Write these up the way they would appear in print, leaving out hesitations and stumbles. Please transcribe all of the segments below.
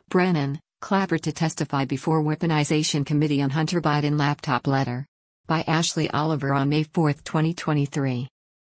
Brennan, Clapper to testify before Weaponization Committee on Hunter Biden laptop letter. By Ashley Oliver on May 4, 2023.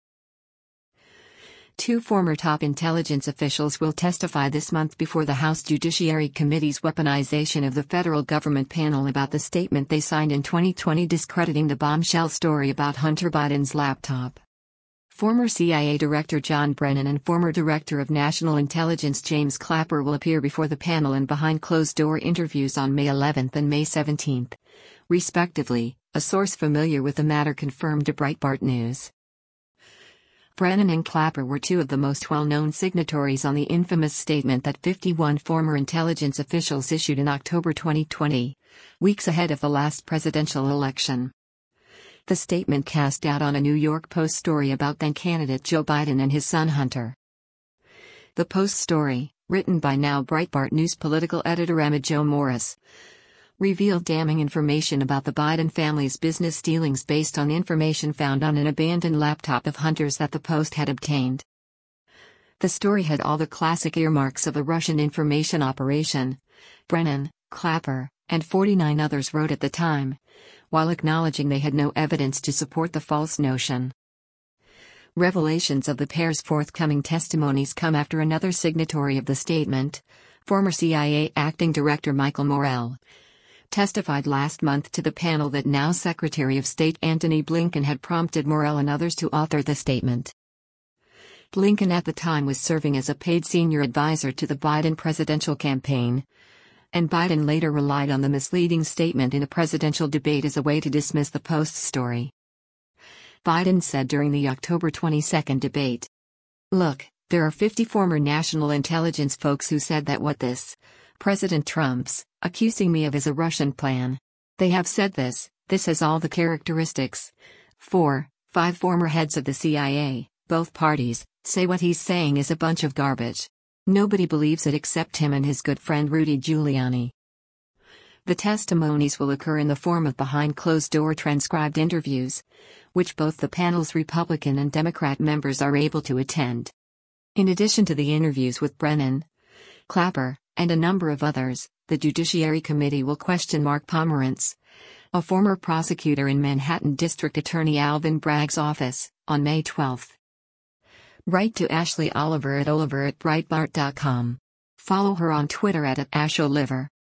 Two former top intelligence officials will testify this month before the House Judiciary Committee's Weaponization of the Federal Government panel about the statement they signed in 2020 discrediting the bombshell story about Hunter Biden's laptop. Former CIA Director John Brennan and former Director of National Intelligence James Clapper will appear before the panel in behind-closed-door interviews on May 11 and May 17, respectively, a source familiar with the matter confirmed to Breitbart News. Brennan and Clapper were two of the most well-known signatories on the infamous statement that 51 former intelligence officials issued in October 2020, weeks ahead of the last presidential election. The statement cast doubt on a New York Post story about then-candidate Joe Biden and his son Hunter. The Post story, written by now Breitbart News political editor Emma Jo Morris, revealed damning information about the Biden family's business dealings based on information found on an abandoned laptop of Hunter's that the Post had obtained. The story had all the classic earmarks of a Russian information operation, Brennan, Clapper, and 49 others wrote at the time, while acknowledging they had no evidence to support the false notion. Revelations of the pair's forthcoming testimonies come after another signatory of the statement, former CIA Acting Director Michael Morell, testified last month to the panel that now Secretary of State Antony Blinken had prompted Morell and others to author the statement. Blinken at the time was serving as a paid senior advisor to the Biden presidential campaign, and Biden later relied on the misleading statement in a presidential debate as a way to dismiss the Post's story. Biden said during the October 22 debate, "Look, there are 50 former national intelligence folks who said that what this, President Trump's, accusing me of is a Russian plan. They have said this has all the characteristics. 5 former heads of the CIA, both parties, say what he's saying is a bunch of garbage. Nobody believes it except him and his good friend Rudy Giuliani." The testimonies will occur in the form of behind-closed-door transcribed interviews, which both the panel's Republican and Democrat members are able to attend. In addition to the interviews with Brennan, Clapper, and a number of others, the Judiciary Committee will question Mark Pomerantz, a former prosecutor in Manhattan District Attorney Alvin Bragg's office, on May 12. Write to Ashley Oliver at Breitbart.com. Follow her on Twitter at @AshOliver.